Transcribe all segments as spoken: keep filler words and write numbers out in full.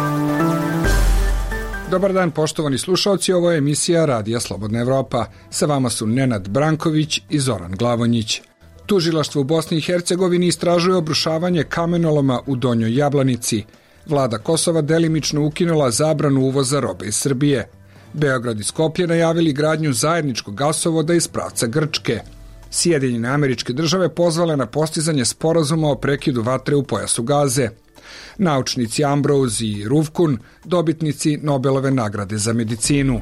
Dobar dan, poštovani slušalci, ovo je emisija Radija Slobodna Evropa. Sa vama su Nenad Branković i Zoran Glavonjić. Tužilaštvo u Bosni i Hercegovini istražuje obrušavanje kamenoloma u Donjoj Jablanici. Vlada Kosova delimično ukinula zabranu uvoza robe iz Srbije. Beograd i Skopje najavili gradnju zajedničkog gasovoda iz pravca Grčke. Sjedinjene Američke Države pozvale na postizanje sporazuma o prekidu vatre u pojasu Gaze. Naučnici Ambrose i Ruvkun, dobitnici Nobelove nagrade za medicinu.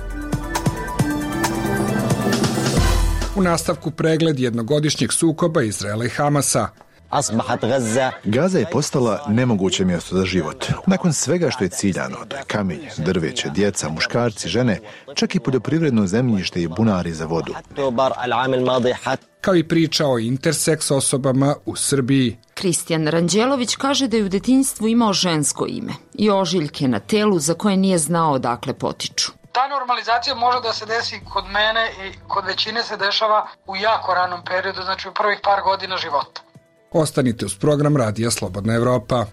U nastavku pregled jednogodišnjeg sukoba Izraela i Hamasa. Gaza je postala nemoguće mjesto za život. Nakon svega što je ciljano, to je kamenje, drveće, djeca, muškarci, žene, čak i poljoprivredno zemljište i bunari za vodu. Kao i priča o interseks osobama u Srbiji. Kristijan Ranđelović kaže da je u detinjstvu imao žensko ime i ožiljke na telu za koje nije znao odakle potiču. Ta normalizacija može da se desi kod mene i kod većine se dešava u jako ranom periodu, znači u prvih par godina života. Ostanite uz program Radija Slobodna Evropa.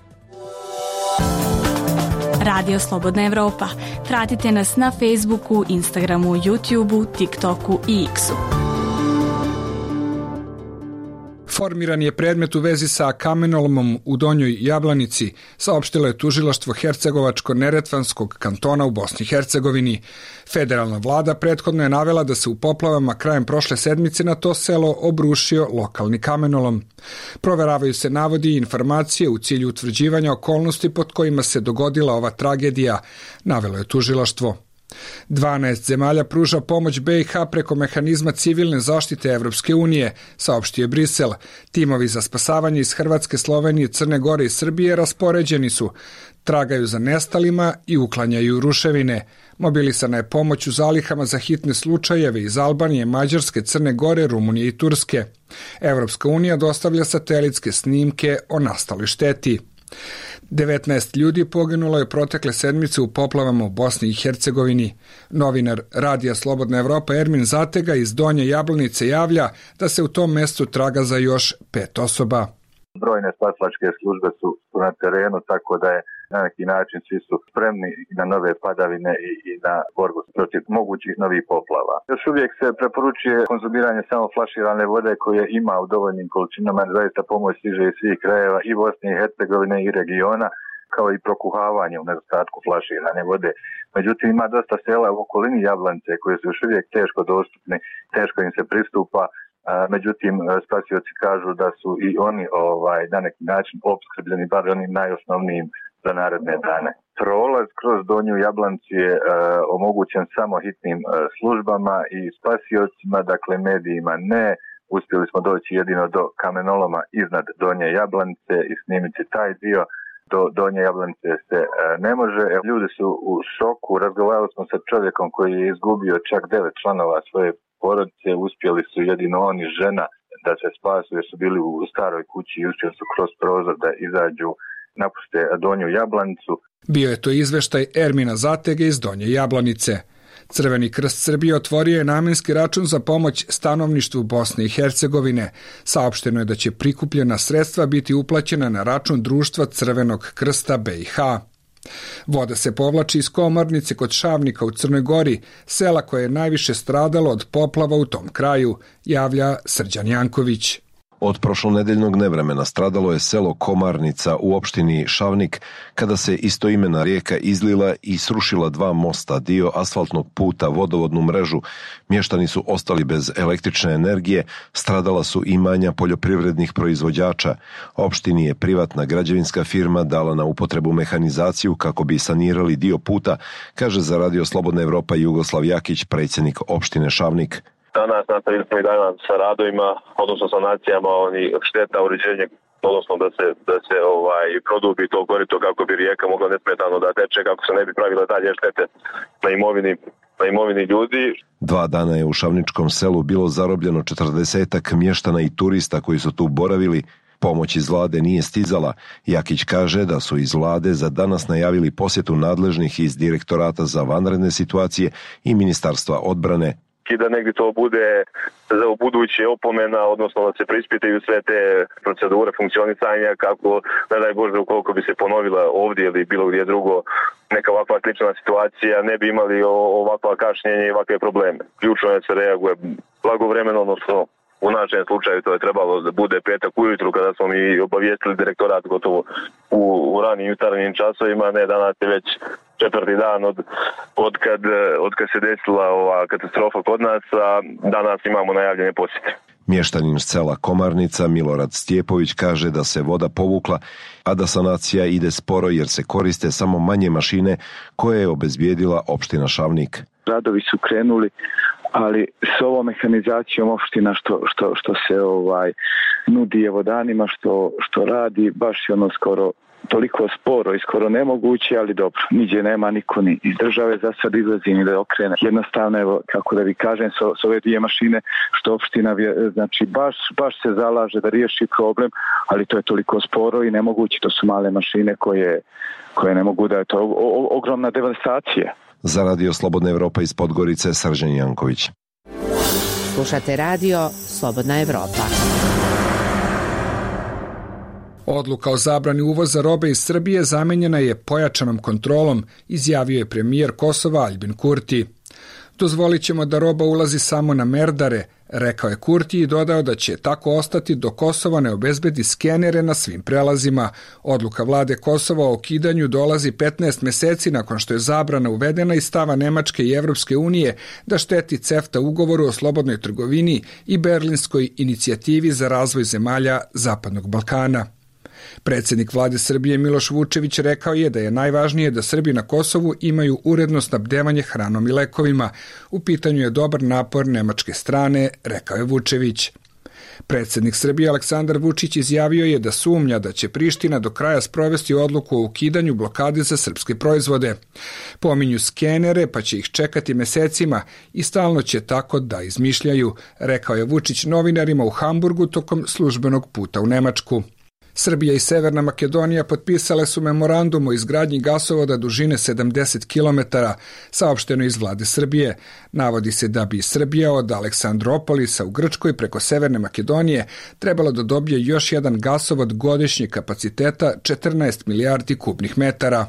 Radio Slobodna Evropa. Pratite nas na Facebooku, Instagramu, YouTubeu, TikToku i X-u. Formiran je predmet u vezi sa kamenolomom u Donjoj Jablanici, saopštilo je tužilaštvo Hercegovačko-Neretvanskog kantona u Bosni i Hercegovini. Federalna vlada prethodno je navela da se u poplavama krajem prošle sedmice na to selo obrušio lokalni kamenolom. Proveravaju se navodi i informacije u cilju utvrđivanja okolnosti pod kojima se dogodila ova tragedija, navelo je tužilaštvo. dvanaest zemalja pruža pomoć B i H preko mehanizma civilne zaštite Evropske unije, saopštio je Brisel. Timovi za spasavanje iz Hrvatske, Slovenije, Crne Gore i Srbije raspoređeni su, tragaju za nestalima i uklanjaju ruševine. Mobilisana je pomoć u zalihama za hitne slučajeve iz Albanije, Mađarske, Crne Gore, Rumunije i Turske. Evropska unija dostavlja satelitske snimke o nastaloj šteti. devetnaest ljudi poginulo je protekle sedmice u poplavama u Bosni i Hercegovini. Novinar Radija Slobodna Evropa Ermin Zatega iz Donje Jablanice javlja da se u tom mestu traga za još pet osoba. Brojne spasilačke službe su na terenu, tako da je na neki način svi su spremni na nove padavine i, i na borbu protiv mogućih novih poplava. Još uvijek se preporučuje konzumiranje samo flaširane vode koje ima u dovoljnim količinama, zaista pomoć stiže iz svih krajeva i Bosne i Hercegovine i regiona, kao i prokuhavanje u nedostatku flaširane vode. Međutim, ima dosta sela u okolini Jablanice koje su još uvijek teško dostupni, teško im se pristupa. Međutim, spasioci kažu da su i oni ovaj, na neki način opskrbljeni, bar onim najosnovnijim za naredne dane. Prolaz kroz Donju Jablanicu je uh, omogućen samo hitnim uh, službama i spasiocima, dakle medijima ne. Uspjeli smo doći jedino do kamenoloma iznad Donje Jablanice i snimiti taj dio. Do Donje Jablanice se uh, ne može. Ljudi su u šoku. Razgovarali smo sa čovjekom koji je izgubio čak devet članova svoje porodice. Uspjeli su jedino on i žena da se spasu jer su bili u staroj kući i uspjeli su kroz prozor da izađu, napuste Donju Jablanicu. Bio je to izveštaj Ermina Zatege iz Donje Jablanice. Crveni krst Srbije otvorio je namenski račun za pomoć stanovništvu Bosne i Hercegovine. Saopšteno je da će prikupljena sredstva biti uplaćena na račun društva Crvenog krsta B i H. Voda se povlači iz Komornice kod Šavnika u Crnoj Gori, sela koje je najviše stradalo od poplava u tom kraju, javlja Srđan Janković. Od prošlonedeljnog nevremena stradalo je selo Komarnica u opštini Šavnik kada se istoimena rijeka izlila i srušila dva mosta, dio asfaltnog puta, vodovodnu mrežu. Mještani su ostali bez električne energije, stradala su imanja poljoprivrednih proizvođača. Opštini je privatna građevinska firma dala na upotrebu mehanizaciju kako bi sanirali dio puta, kaže za Radio Slobodna Evropa Jugoslav Jakić, predsjednik opštine Šavnik. Danas nastavili smo i danas sa radovima, odnosno sanacijama onih šteta, uređenje, odnosno da se, da se ovaj, produbi to korito kako bi rijeka mogla nesmetano da teče, kako se ne bi pravile dalje štete na imovini, na imovini ljudi. Dva dana je u Šavničkom selu bilo zarobljeno četrdesetak mještana i turista koji su tu boravili. Pomoć iz vlade nije stizala. Jakić kaže da su iz vlade za danas najavili posjetu nadležnih iz Direktorata za vanredne situacije i Ministarstva odbrane. i da negdje to bude za buduće opomena, odnosno da se preispitaju sve te procedure funkcionisanja kako, ne daj Bože, ukoliko bi se ponovila ovdje ili bilo gdje drugo neka ovakva slična situacija, ne bi imali ovakva kašnjenja i ovakve probleme. Ključno je da se reaguje blagovremeno, odnosno u našem slučaju to je trebalo da bude petak ujutru kada smo mi obavijestili direktorat gotovo u, u ranim jutarnjim časovima, ne, danas je već četvrti dan od, od, kad, od kad se desila ova katastrofa kod nas, a danas imamo najavljene posjete. Mještanin sela Komarnica Milorad Stjepović kaže da se voda povukla, a da sanacija ide sporo jer se koriste samo manje mašine koje je obezbijedila opština Šavnik. Radovi su krenuli, ali s ovom mehanizacijom opština što, što, što se ovaj nudi evo danima, što, što radi, baš je ono skoro toliko sporo i skoro nemoguće, ali dobro, niđe nema niko ni iz države za sad izlazi ni da okrene. Jednostavno, evo, kako da vi kažem, s, s ove dvije mašine što opština, znači baš, baš se zalaže da riješi problem, ali to je toliko sporo i nemoguće, to su male mašine koje, koje ne mogu da je to o, o, ogromna devastacija. Za Radio Slobodna Evropa iz Podgorice, Srđan Janković. Slušate radio Slobodna Evropa. Odluka o zabrani uvoza robe iz Srbije zamenjena je pojačanom kontrolom, izjavio je premijer Kosova Aljbin Kurti. Dozvolit ćemo da roba ulazi samo na merdare, rekao je Kurti i dodao da će tako ostati dok Kosova ne obezbedi skenere na svim prelazima. Odluka vlade Kosova o ukidanju dolazi petnaest meseci nakon što je zabrana uvedena iz stava Nemačke i Evropske unije da šteti CEFTA ugovoru o slobodnoj trgovini i Berlinskoj inicijativi za razvoj zemalja Zapadnog Balkana. Predsjednik vlade Srbije Miloš Vučević rekao je da je najvažnije da Srbi na Kosovu imaju uredno snabdevanje hranom i lekovima. U pitanju je dobar napor nemačke strane, rekao je Vučević. Predsjednik Srbije Aleksandar Vučić izjavio je da sumnja da će Priština do kraja sprovesti odluku o ukidanju blokade za srpske proizvode. Pominju skenere, pa će ih čekati mesecima i stalno će tako da izmišljaju, rekao je Vučić novinarima u Hamburgu tokom službenog puta u Nemačku. Srbija i Severna Makedonija potpisale su memorandum o izgradnji gasovoda dužine sedamdeset kilometara, saopšteno iz vlade Srbije. Navodi se da bi Srbija od Aleksandropolisa u Grčkoj preko Severne Makedonije trebala da dobije još jedan gasovod godišnjeg kapaciteta četrnaest milijardi kubnih metara.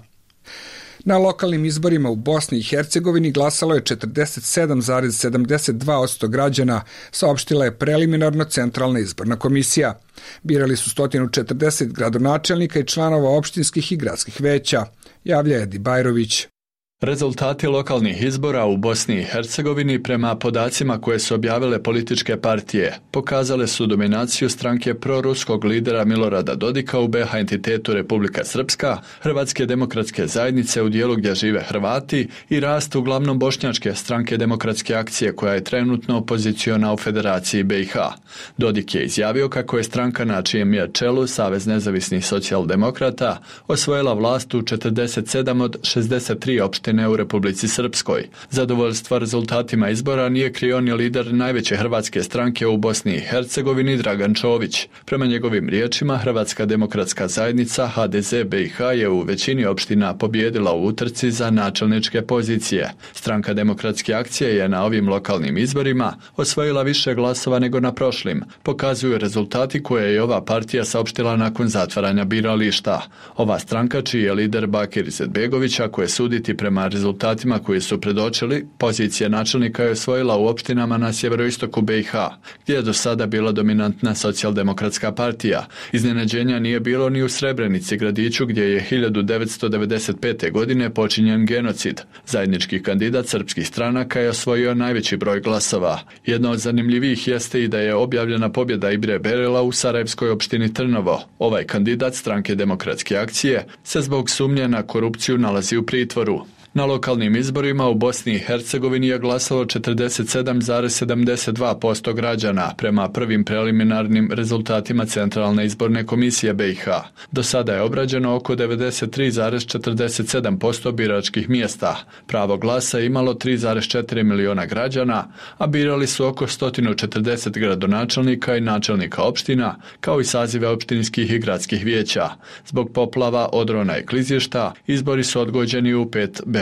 Na lokalnim izborima u Bosni i Hercegovini glasalo je četrdeset sedam zarez sedamdeset dva posto građana, saopštila je preliminarno Centralna izborna komisija. Birali su sto četrdeset gradonačelnika i članova opštinskih i gradskih veća, javlja Edi Bajrović. Rezultati lokalnih izbora u Bosni i Hercegovini prema podacima koje su objavile političke partije pokazale su dominaciju stranke proruskog lidera Milorada Dodika u be ha entitetu Republika Srpska, Hrvatske demokratske zajednice u dijelu gdje žive Hrvati i rast uglavnom bošnjačke stranke Demokratske akcije koja je trenutno opoziciona u Federaciji be i ha. Dodik je izjavio kako je stranka na čijem je čelu Savez nezavisnih socijaldemokrata osvojila vlast u četrdeset sedam od šezdeset tri opštine u Republici Srpskoj. Zadovoljstva rezultatima izbora nije krio ni lider najveće hrvatske stranke u Bosni i Hercegovini Dragan Čović. Prema njegovim riječima, Hrvatska demokratska zajednica ha de ze be i ha je u većini opština pobijedila u utrci za načelničke pozicije. Stranka Demokratske akcije je na ovim lokalnim izborima osvojila više glasova nego na prošlim, pokazuju rezultati koje je ova partija saopštila nakon zatvaranja birališta. Ova stranka, čiji je lider Bakir Izetbegović, ako je suditi prema rezultatima koji su predočili, pozicija načelnika je osvojila u opštinama na sjeveroistoku be i ha, gdje je do sada bila dominantna socijaldemokratska partija. Iznenađenja nije bilo ni u Srebrenici, gradiću gdje je hiljadu devetsto devedeset pete. godine počinjen genocid. Zajednički kandidat srpskih stranaka je osvojio najveći broj glasova. Jedna od zanimljivih jeste i da je objavljena pobjeda Ibre Berela u sarajevskoj opštini Trnovo. Ovaj kandidat stranke Demokratske akcije se zbog sumnje na korupciju nalazi u pritvoru. Na lokalnim izborima u Bosni i Hercegovini je glasalo četrdeset sedam zarez sedamdeset dva posto građana prema prvim preliminarnim rezultatima Centralne izborne komisije be i ha. Do sada je obrađeno oko devedeset tri zarez četrdeset sedam posto biračkih mjesta. Pravo glasa je imalo tri zarez četiri miliona građana, a birali su oko sto četrdeset gradonačelnika i načelnika opština, kao i sazive opštinskih i gradskih vijeća. Zbog poplava, odrona i klizišta, izbori su odgođeni u pet be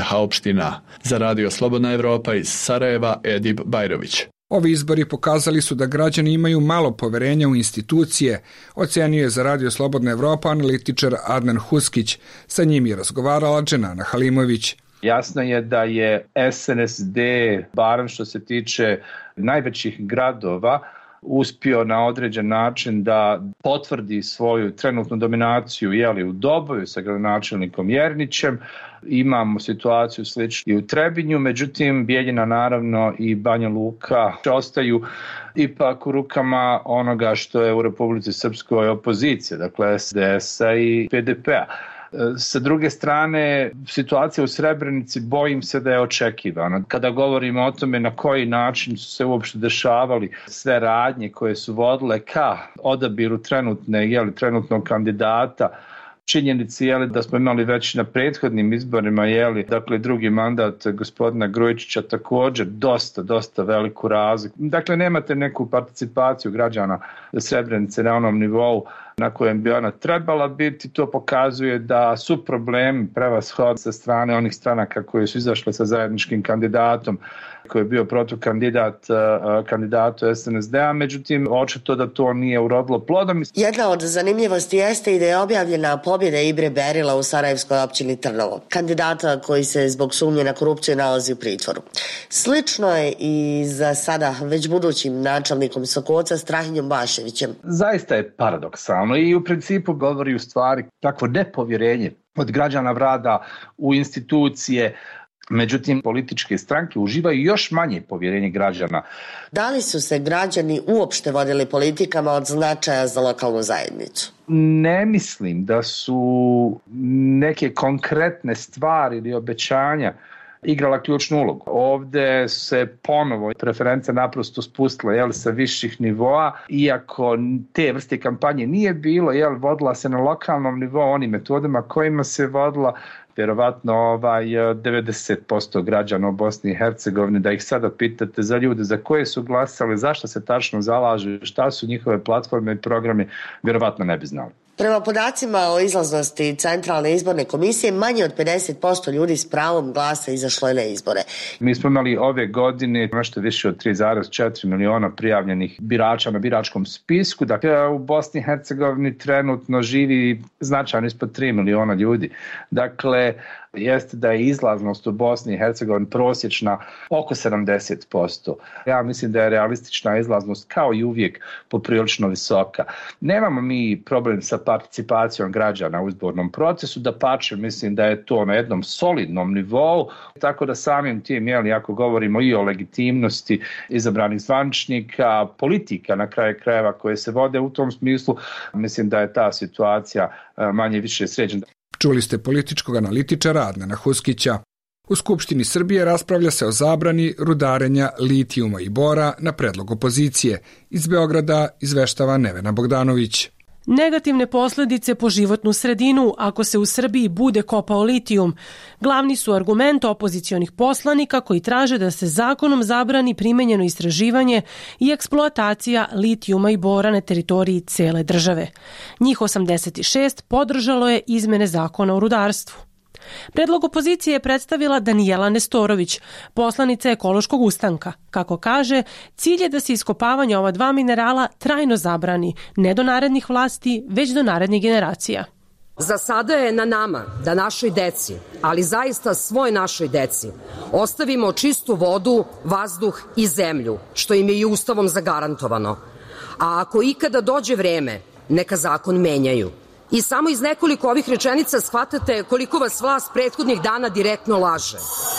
B H opština. Za Radio Slobodna Evropa iz Sarajeva, Edip Bajrović. Ovi izbori pokazali su da građani imaju malo poverenja u institucije, ocenio je za Radio Slobodna Evropa analitičar Adnan Huskić. Sa njim je razgovarala Dženana Halimović. Jasno je da je S N S D, barem što se tiče najvećih gradova, uspio na određen način da potvrdi svoju trenutnu dominaciju jeli, u Doboju sa gradonačelnikom Jernićem. Imamo situaciju sličnu i u Trebinju, međutim Bijeljina naravno i Banja Luka ostaju ipak u rukama onoga što je u Republici Srpskoj opozicija, dakle S D S-a i P D P-a. Sa druge strane, situacija u Srebrenici bojim se da je očekivana. Kada govorimo o tome na koji način su se uopšte dešavali sve radnje koje su vodile ka odabiru trenutne, jeli, trenutnog kandidata, činjenici je da smo imali već na prethodnim izborima, jeli, dakle drugi mandat gospodina Grujičića također dosta, dosta veliku razliku. Dakle, nemate neku participaciju građana Srebrenice na onom nivou na kojem bi ona trebala biti. To pokazuje da su problemi prevashod sa strane onih stranaka koji su izašle sa zajedničkim kandidatom koji je bio protukandidat kandidatu S N S D-a, međutim, očito da to nije urodilo plodom. Jedna od zanimljivosti jeste i da je objavljena pobjeda Ibre Berila u Sarajevskoj općini Trnovo, kandidata koji se zbog sumnje na korupciju nalazi u pritvoru. Slično je i za sada već budućim načelnikom Sokoca Strahinjom Baševićem. Zaista je paradoksalno i u principu govori u stvari takvo nepovjerenje od građana vlada u institucije. Međutim, političke stranke uživaju još manje povjerenje građana. Da li su se građani uopšte vodili politikama od značaja za lokalnu zajednicu? Ne mislim da su neke konkretne stvari ili obećanja igrala ključnu ulogu. Ovde se ponovo preferencija naprosto spustila jel, sa viših nivoa, iako te vrste kampanje nije bilo, jel, vodila se na lokalnom nivou onim metodama kojima se vodila vjerovatno ovaj devedeset posto građana u Bosni i Hercegovini, da ih sada pitate za ljude za koje su glasali, zašto se tačno zalažu, šta su njihove platforme i programi, vjerovatno ne bi znali. Prema podacima o izlaznosti Centralne izborne komisije, manje od pedeset posto ljudi s pravom glasa izašlo je na izbore. Mi smo imali ove godine nešto više od tri zarez četiri miliona prijavljenih birača na biračkom spisku. Dakle, u Bosni i Hercegovini trenutno živi značajno ispod tri miliona ljudi. Dakle, jeste da je izlaznost u Bosni i Hercegovini prosječna oko sedamdeset posto. Ja mislim da je realistična izlaznost kao i uvijek poprilično visoka. Nemamo mi problem sa participacijom građana u izbornom procesu, da pače mislim da je to na jednom solidnom nivou, tako da samim tim, jeli, ako govorimo i o legitimnosti izabranih zvaničnika, politika na kraju krajeva koje se vode u tom smislu, mislim da je ta situacija manje više sređena. Čuli ste političkog analitičara Adnana Huskića. U Skupštini Srbije raspravlja se o zabrani rudarenja litijuma i bora na predlog opozicije. Iz Beograda izveštava Nevena Bogdanović. Negativne posljedice po životnu sredinu ako se u Srbiji bude kopao litijum. Glavni su argument opozicionih poslanika koji traže da se zakonom zabrani primenjeno istraživanje i eksploatacija litijuma i bora na teritoriji cele države. Njih osamdeset šest podržalo je izmene zakona o rudarstvu. Predlog opozicije je predstavila Danijela Nestorović, poslanica Ekološkog ustanka. Kako kaže, cilj je da se iskopavanje ova dva minerala trajno zabrani, ne do narednih vlasti, već do narednih generacija. Za sada je na nama da našoj deci, ali zaista svoj našoj deci, ostavimo čistu vodu, vazduh i zemlju, što im je i Ustavom zagarantovano. A ako ikada dođe vreme, neka zakon menjaju. I samo iz nekoliko ovih rečenica shvatate koliko vas vlast prethodnih dana direktno laže.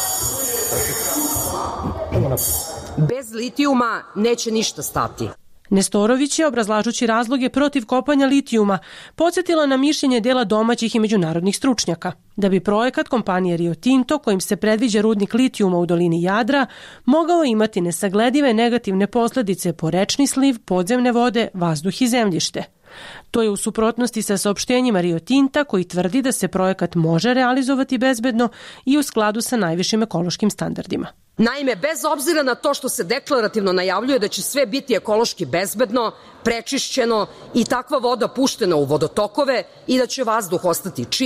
Bez litijuma neće ništa stati. Nestorović je, obrazlažući razloge protiv kopanja litijuma, podsjetila na mišljenje dela domaćih i međunarodnih stručnjaka. Da bi projekat kompanije Rio Tinto, kojim se predviđa rudnik litijuma u dolini Jadra, mogao imati nesagledive negativne posljedice po rečni sliv, podzemne vode, vazduh i zemljište. To je u suprotnosti sa saopštenjima Rio Tinta koji tvrdi da se projekat može realizovati bezbedno i u skladu sa najvišim ekološkim standardima. Naime, bez obzira na to što se deklarativno najavljuje da će sve biti ekološki bezbedno, prečišćeno i takva voda puštena u vodotokove i da će vazduh ostati čist,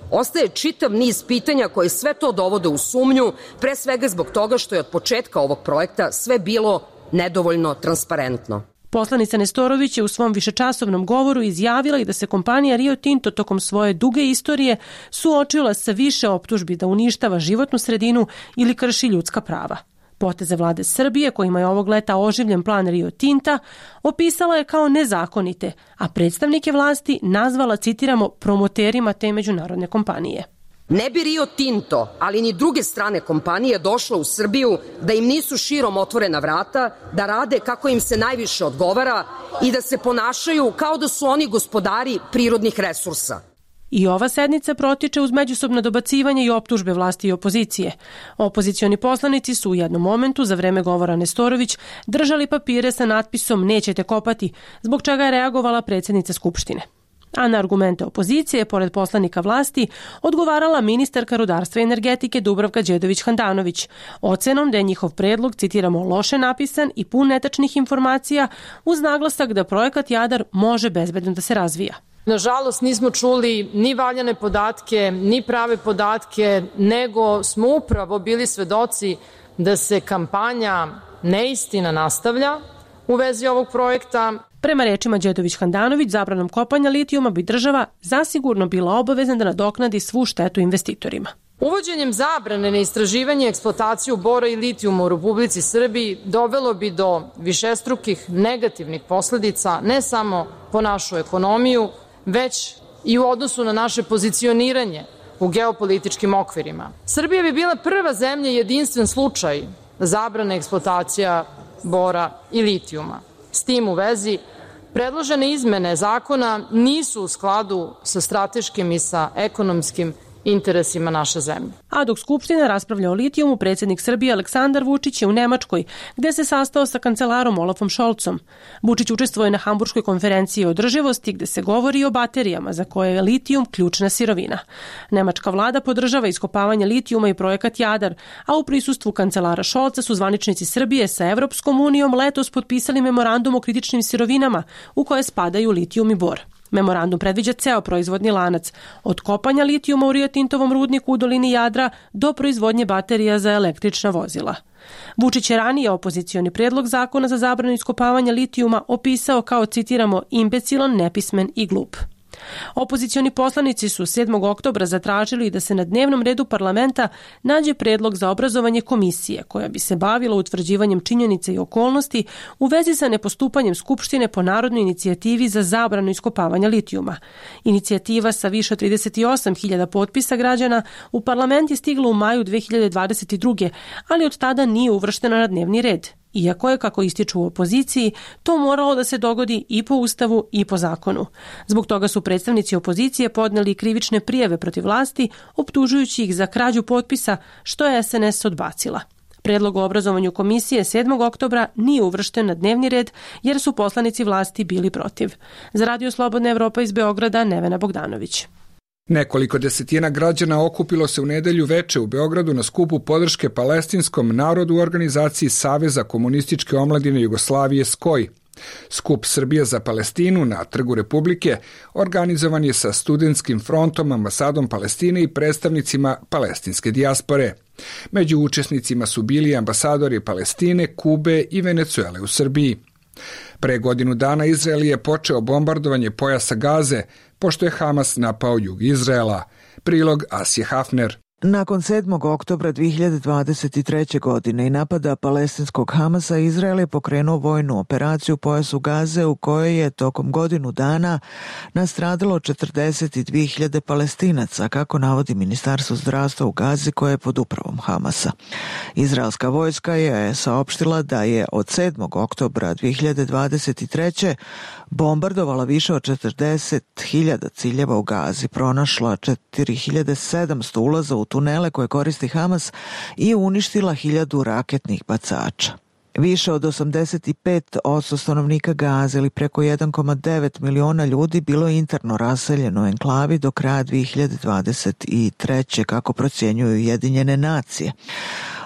Ostaje čitav niz pitanja koje sve to dovode u sumnju, pre svega zbog toga što je od početka ovog projekta sve bilo nedovoljno transparentno. Poslanica Nestorović je u svom višečasovnom govoru izjavila i da se kompanija Rio Tinto tokom svoje duge istorije suočila sa više optužbi da uništava životnu sredinu ili krši ljudska prava. Poteze vlade Srbije, kojima je ovog leta oživljen plan Rio Tinta, opisala je kao nezakonite, a predstavnike vlasti nazvala, citiramo, promoterima te međunarodne kompanije. Ne bi Rio Tinto, ali ni druge strane kompanije došle u Srbiju da im nisu širom otvorena vrata, da rade kako im se najviše odgovara i da se ponašaju kao da su oni gospodari prirodnih resursa. I ova sednica protiče uz međusobno dobacivanje i optužbe vlasti i opozicije. Opozicioni poslanici su u jednom momentu za vreme govora Nestorović držali papire sa natpisom "Nećete kopati", zbog čega je reagovala predsjednica Skupštine. A na argumente opozicije, pored poslanika vlasti, odgovarala ministarka rudarstva i energetike Dubravka Đedović-Handanović, ocenom da je njihov predlog, citiramo, loše napisan i pun netačnih informacija, uz naglasak da projekat Jadar može bezbedno da se razvija. Nažalost, nismo čuli ni valjane podatke, ni prave podatke, nego smo upravo bili svedoci da se kampanja neistina nastavlja u vezi ovog projekta. Prema rečima Đedović-Handanović, zabranom kopanja litijuma bi država zasigurno bila obavezna da nadoknadi svu štetu investitorima. Uvođenjem zabrane na istraživanje i eksploataciju bora i litijuma u Republici Srbiji dovelo bi do višestrukih negativnih posledica ne samo po našu ekonomiju, već i u odnosu na naše pozicioniranje u geopolitičkim okvirima. Srbija bi bila prva zemlja i jedinstven slučaj zabrane eksploatacija bora i litijuma. S tim u vezi, predložene izmene zakona nisu u skladu sa strateškim i sa ekonomskim interesima naše zemlje. A dok Skupština raspravlja o litijumu, predsjednik Srbije Aleksandar Vučić je u Nemačkoj, gde se sastao sa kancelarom Olafom Šolcom. Vučić učestvuje na Hamburškoj konferenciji o održivosti, gde se govori o baterijama za koje je litijum ključna sirovina. Nemačka vlada podržava iskopavanje litijuma i projekat Jadar, a u prisustvu kancelara Šolca su zvaničnici Srbije sa Evropskom unijom letos potpisali memorandum o kritičnim sirovinama u koje spadaju litijum i bor. Memorandum predviđa ceo proizvodni lanac, od kopanja litijuma u Rio Tintovom rudniku u dolini Jadra do proizvodnje baterija za električna vozila. Vučić je ranije opozicioni predlog zakona za zabranu iskopavanja litijuma opisao kao, citiramo, imbecilan, nepismen i glup. Opozicioni poslanici su sedmog oktobra zatražili da se na dnevnom redu parlamenta nađe predlog za obrazovanje komisije koja bi se bavila utvrđivanjem činjenica i okolnosti u vezi sa nepostupanjem Skupštine po narodnoj inicijativi za zabranu iskopavanja litijuma. Inicijativa sa više od trideset osam hiljada potpisa građana u parlament je stigla u maju dve hiljade dvadeset druge. ali od tada nije uvrštena na dnevni red. Iako je, kako ističu u opoziciji, to moralo da se dogodi i po Ustavu i po zakonu. Zbog toga su predstavnici opozicije podneli krivične prijave protiv vlasti, optužujući ih za krađu potpisa, što je es en es odbacila. Predlog o obrazovanju komisije sedmog oktobra nije uvršten na dnevni red jer su poslanici vlasti bili protiv. Za Radio Slobodna Evropa iz Beograda, Nevena Bogdanović. Nekoliko desetina građana okupilo se u nedelju veče u Beogradu na skupu podrške palestinskom narodu u organizaciji Saveza komunističke omladine Jugoslavije SKOJ. Skup Srbije za Palestinu na Trgu Republike organizovan je sa studentskim frontom, ambasadom Palestine i predstavnicima palestinske dijaspore. Među učesnicima su bili ambasadori Palestine, Kube i Venecuele u Srbiji. Pre godinu dana Izrael je počeo bombardovanje pojasa Gaze, pošto je Hamas napao jug Izraela. Prilog Asije Hafner. Nakon sedmog oktobra dve hiljade dvadeset treće. godine i napada palestinskog Hamasa, Izrael je pokrenuo vojnu operaciju u pojasu Gaze u kojoj je tokom godinu dana nastradalo četrdeset dve hiljade Palestinaca, kako navodi Ministarstvo zdravstva u Gazi koje je pod upravom Hamasa. Izraelska vojska je saopštila da je od sedmog oktobra dve hiljade dvadeset treće. bombardovala više od četrdeset hiljada ciljeva u Gazi, pronašla četiri hiljade sedamsto ulaza u tunele koje koristi Hamas i uništila hiljadu raketnih bacača. Više od osamdeset pet posto stanovnika Gaze ili preko jedan zarez devet miliona ljudi bilo je interno raseljeno u enklavi do kraja dve hiljade dvadeset treće. kako procjenjuju Ujedinjene nacije.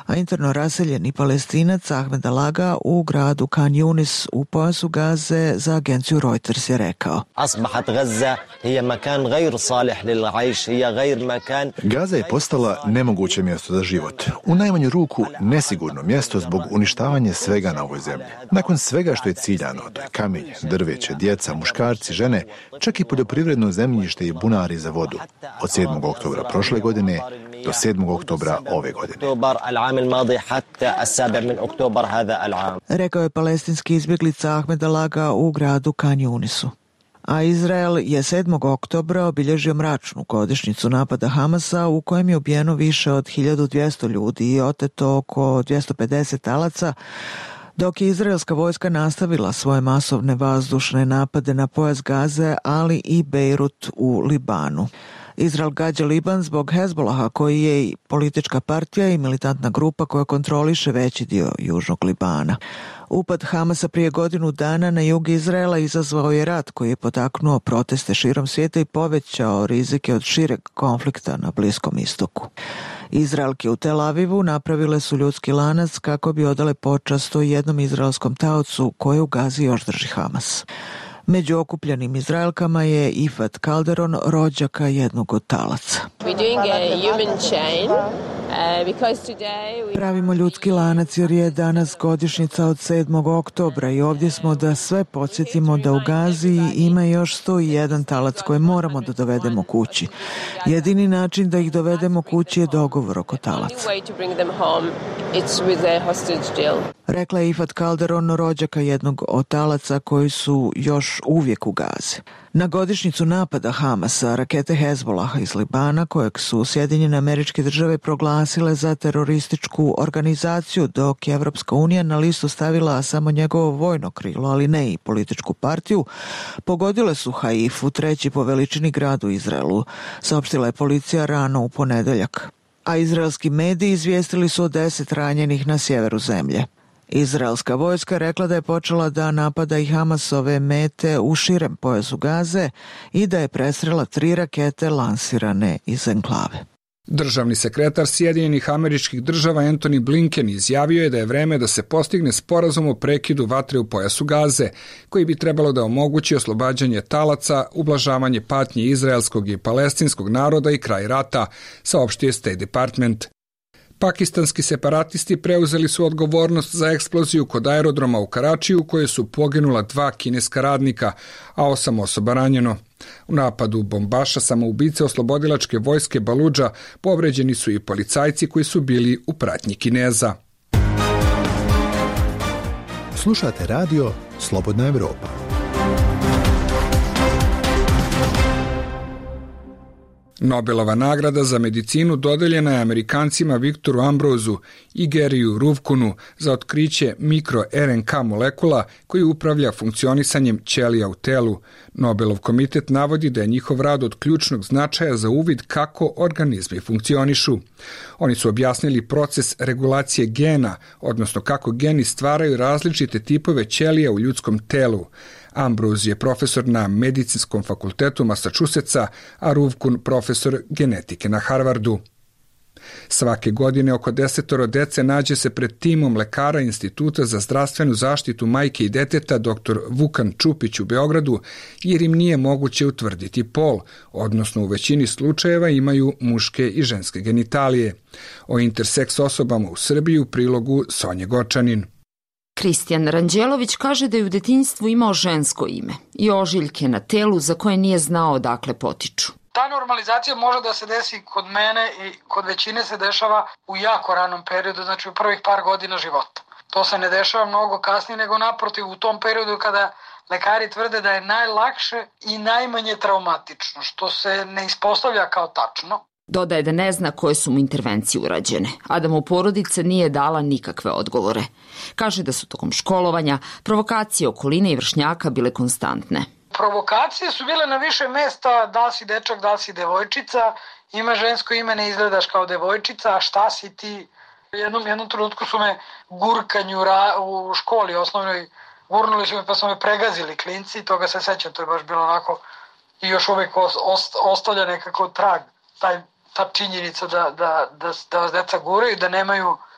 a interno raseljeni Palestinac Ahmed Alaga u gradu Khan Yunis u pojasu Gaze za agenciju Reuters je rekao: Gaza je postala nemoguće mjesto za život. U najmanju ruku nesigurno mjesto zbog uništavanja svega na ovoj zemlji. Nakon svega što je ciljano, to je kamenje, drveće, djeca, muškarci, žene, čak i poljoprivredno zemljište i bunari za vodu. Od sedmog oktobra prošle godine do sedmog oktobra ove godine. Rekao je palestinski izbjeglica Ahmed Alaga u gradu Khan Yunisu. A Izrael je sedmog oktobra obilježio mračnu godišnjicu napada Hamasa u kojem je ubijeno više od hiljadu dvjesto ljudi i oteto oko dvjesto pedeset talaca, dok je izraelska vojska nastavila svoje masovne vazdušne napade na pojas Gaze, ali i Bejrut u Libanu. Izrael gađa Liban zbog Hezbolaha, koji je i politička partija i militantna grupa koja kontroliše veći dio južnog Libana. Upad Hamasa prije godinu dana na jug Izraela izazvao je rat koji je potaknuo proteste širom svijeta i povećao rizike od šireg konflikta na Bliskom istoku. Izraelke u Tel Avivu napravile su ljudski lanac kako bi odale počast o jednom izraelskom taocu koje u Gazi još drži Hamas. Među okupljenim Izraelkama je Ifat Calderon, rođaka jednog od talaca. Pravimo ljudski lanac jer je danas godišnjica od sedmog oktobra i ovdje smo da sve podsjetimo da u Gazi ima još sto jedan talac koje moramo da dovedemo kući. Jedini način da ih dovedemo kući je dogovor oko talaca. Rekla je Ifat Calderon, rođaka jednog od talaca koji su još uvijek u Gazi. Na godišnjicu napada Hamasa, rakete Hezbolaha iz Libana, kojeg su Sjedinjene Američke Države proglasile za terorističku organizaciju, dok je Evropska unija na listu stavila samo njegovo vojno krilo, ali ne i političku partiju, pogodile su Haifu, treći po veličini grad u Izraelu, saopštila je policija rano u ponedeljak. A izraelski mediji izvijestili su o deset ranjenih na sjeveru zemlje. Izraelska vojska rekla da je počela da napada i Hamasove mete u širem pojasu Gaze i da je presrela tri rakete lansirane iz enklave. Državni sekretar Sjedinjenih Američkih Država Antony Blinken izjavio je da je vreme da se postigne sporazum o prekidu vatre u pojasu Gaze, koji bi trebalo da omogući oslobađanje talaca, ublažavanje patnje izraelskog i palestinskog naroda i kraj rata, saopštio State Department. Pakistanski separatisti preuzeli su odgovornost za eksploziju kod aerodroma u Karačiju, u kojoj su poginula dva kineska radnika, a osam osoba ranjeno. U napadu bombaša samoubice oslobodilačke vojske Baludža povređeni su i policajci koji su bili u pratnji Kineza. Slušate radio Slobodna Evropa. Nobelova nagrada za medicinu dodeljena je Amerikancima Viktoru Ambrozu i Geriju Ruvkunu za otkriće mikro-R N K molekula koji upravlja funkcionisanjem ćelija u telu. Nobelov komitet navodi da je njihov rad od ključnog značaja za uvid kako organizmi funkcionišu. Oni su objasnili proces regulacije gena, odnosno kako geni stvaraju različite tipove ćelija u ljudskom telu. Ambrose je profesor na Medicinskom fakultetu Massachusettsa, a Ruvkun profesor genetike na Harvardu. Svake godine oko desetoro dece nađe se pred timom lekara Instituta za zdravstvenu zaštitu majke i deteta dr Vukan Čupić u Beogradu, jer im nije moguće utvrditi pol, odnosno u većini slučajeva imaju muške i ženske genitalije. O interseks osobama u Srbiji u prilogu Sonje Gočanin. Kristijan Ranđelović kaže da je u detinjstvu imao žensko ime i ožiljke na telu za koje nije znao odakle potiču. Ta normalizacija može da se desi kod mene i kod većine se dešava u jako ranom periodu, znači u prvih par godina života. To se ne dešava mnogo kasnije, nego naprotiv u tom periodu kada lekari tvrde da je najlakše i najmanje traumatično, što se ne ispostavlja kao tačno. Dodaje da ne zna koje su mu intervencije urađene, a da mu porodica nije dala nikakve odgovore. Kaže da su tokom školovanja provokacije okoline i vršnjaka bile konstantne. Provokacije su bile na više mesta, da li si dečak, da li si devojčica, ima žensko ime, ne izgledaš kao devojčica, a šta si ti? Jednom, jednom trenutku su me gurkanju u školi osnovnoj, gurnuli su me pa su me pregazili klinci, toga se sećam, to je baš bilo onako i još uvijek ostavlja nekako trag, taj ta činjenica da, da, da, da vas deca guraju, da nemaju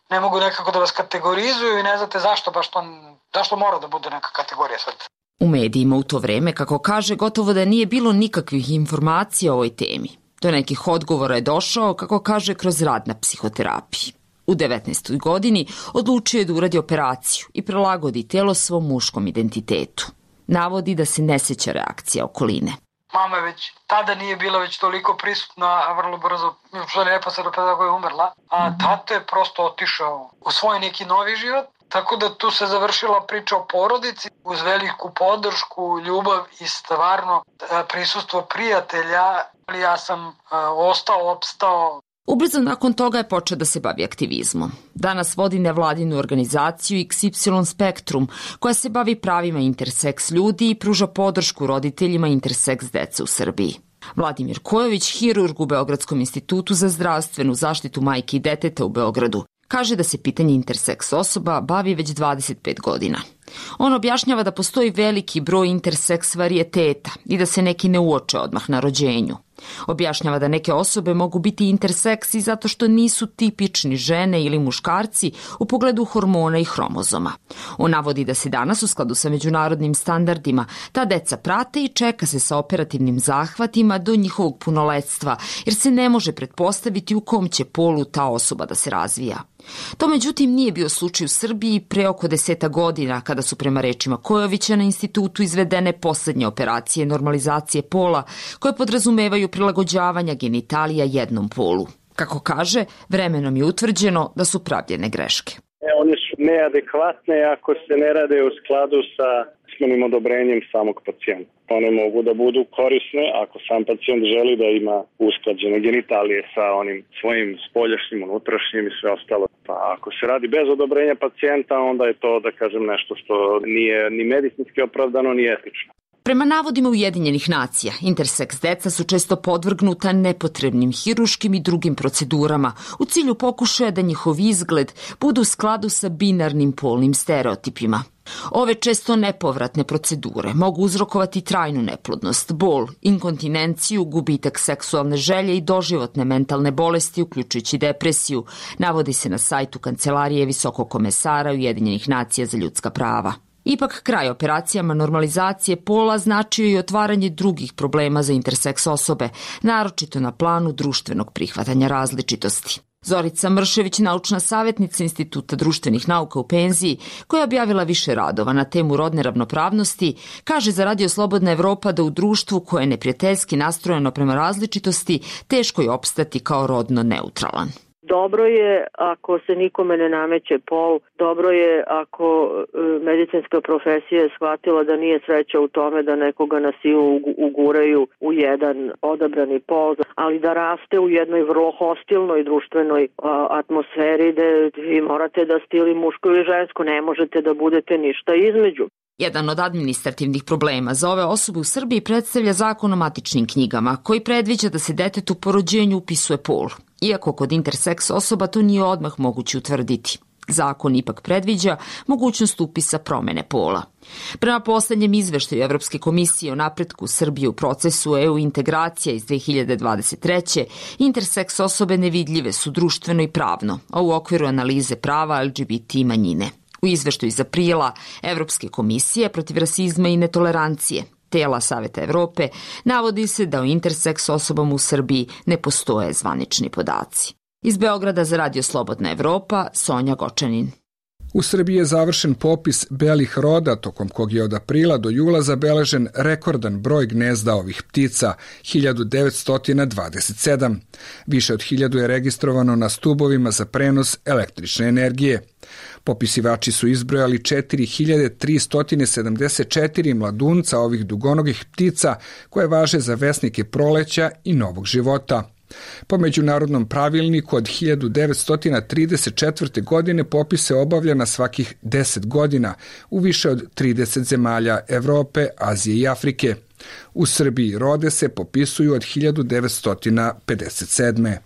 ne mogu nekako da vas kategorizuju i ne znate zašto baš to, zašto mora da bude neka kategorija sad. U medijima u to vreme, kako kaže, gotovo da nije bilo nikakvih informacija o ovoj temi. Do nekih odgovora je došao, kako kaže, kroz rad na psihoterapiji. U devetnaestoj godini odlučio je da uradi operaciju i prilagodi telo svom muškom identitetu. Navodi da se ne sjeća reakcija okoline. Mama već tada nije bila već toliko prisutna, a vrlo brzo, što je neposredno pre toga je umrla, a tato je prosto otišao u svoj neki novi život, tako da tu se završila priča o porodici uz veliku podršku, ljubav i stvarno prisustvo prijatelja. Ja sam ostao, opstao. Ubrzo nakon toga je počeo da se bavi aktivizmom. Danas vodi nevladinu organizaciju X Y Spektrum, koja se bavi pravima interseks ljudi i pruža podršku roditeljima interseks dece u Srbiji. Vladimir Kojović, hirurg u Beogradskom institutu za zdravstvenu zaštitu majke i deteta u Beogradu, kaže da se pitanje interseks osoba bavi već dvadeset pet godina. On objašnjava da postoji veliki broj interseks varijeteta i da se neki ne uoče odmah na rođenju. Objašnjava da neke osobe mogu biti interseksi zato što nisu tipični žene ili muškarci u pogledu hormona i hromozoma. On navodi da se danas u skladu sa međunarodnim standardima ta deca prate i čeka se sa operativnim zahvatima do njihovog punoletstva, jer se ne može pretpostaviti u kom će polu ta osoba da se razvija. To međutim nije bio slučaj u Srbiji pre oko deseta godina, kada su prema rečima Kojovića na institutu izvedene poslednje operacije normalizacije pola koje podrazumevaju prilagođavanja genitalija jednom polu. Kako kaže, vremenom je utvrđeno da su pravljene greške. E, one su neadekvatne ako se ne rade u skladu sa usmenim odobrenjem samog pacijenta. One mogu da budu korisne ako sam pacijent želi da ima usklađene genitalije sa onim svojim spoljašnjim, unutrašnjim i sve ostalo. Pa ako se radi bez odobrenja pacijenta, onda je to, da kažem, nešto što nije ni medicinski opravdano, ni etično. Prema navodima Ujedinjenih nacija, interseks deca su često podvrgnuta nepotrebnim hiruškim i drugim procedurama u cilju pokušaja da njihov izgled bude u skladu sa binarnim polnim stereotipima. Ove često nepovratne procedure mogu uzrokovati trajnu neplodnost, bol, inkontinenciju, gubitak seksualne želje i doživotne mentalne bolesti, uključujući depresiju, navodi se na sajtu Kancelarije Visokog komesara Ujedinjenih nacija za ljudska prava. Ipak, kraj operacijama normalizacije pola značio i otvaranje drugih problema za interseks osobe, naročito na planu društvenog prihvatanja različitosti. Zorica Mršević, naučna savjetnica Instituta društvenih nauka u penziji, koja je objavila više radova na temu rodne ravnopravnosti, kaže za Radio Slobodna Evropa da u društvu koje je neprijateljski nastrojeno prema različitosti, teško je opstati kao rodno neutralan. Dobro je ako se nikome ne nameće pol, dobro je ako medicinska profesija je shvatila da nije sreća u tome da nekoga na silu uguraju u jedan odabrani pol, ali da raste u jednoj vrlo hostilnoj društvenoj atmosferi gde vi morate da ste ili muško ili žensko, ne možete da budete ništa između. Jedan od administrativnih problema za ove osobe u Srbiji predstavlja Zakon o matičnim knjigama, koji predviđa da se detetu po rođenju upisuje pol. Iako kod interseks osoba to nije odmah moguće utvrditi. Zakon ipak predviđa mogućnost upisa promene pola. Prema poslednjem izveštaju Evropske komisije o napretku Srbije u procesu E U integracija iz dve hiljade dvadeset treće. interseks osobe nevidljive su društveno i pravno, a u okviru analize prava L G B T manjine. U izveštaju iz aprila Evropske komisije protiv rasizma i netolerancije, tela Saveta Evrope, navodi se da o interseks osobama u Srbiji ne postoje zvanični podaci. Iz Beograda za Radio Slobodna Evropa, Sonja Gočanin. U Srbiji je završen popis belih roda, tokom kog je od aprila do jula zabeležen rekordan broj gnezda ovih ptica, hiljadu devetsto dvadeset sedam. Više od hiljadu je registrovano na stubovima za prenos električne energije. Popisivači su izbrojali četiri hiljade tristo sedamdeset četiri mladunca ovih dugonogih ptica koje važe za vesnike proleća i novog života. Po međunarodnom pravilniku od hiljadu devetsto trideset četvrte. godine popis se obavlja na svakih deset godina u više od trideset zemalja Evrope, Azije i Afrike. U Srbiji rode se popisuju od hiljadu devetsto pedeset sedme.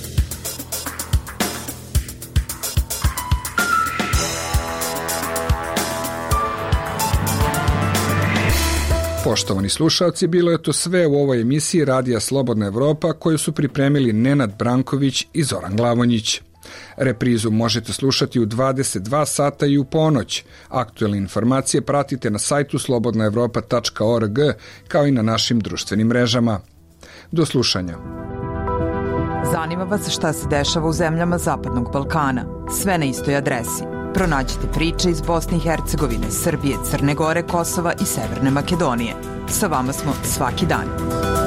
Poštovani slušalci, bilo je to sve u ovoj emisiji Radija Slobodna Evropa koju su pripremili Nenad Branković i Zoran Glavonjić. Reprizu možete slušati u dvadeset dva sata i u ponoć. Aktuelne informacije pratite na sajtu slobodna evropa tačka org kao i na našim društvenim mrežama. Do slušanja. Zanima vas šta se dešava u zemljama Zapadnog Balkana? Sve na istoj adresi. Pronađite priče iz Bosne i Hercegovine, Srbije, Crne Gore, Kosova i Severne Makedonije. Sa vama smo svaki dan.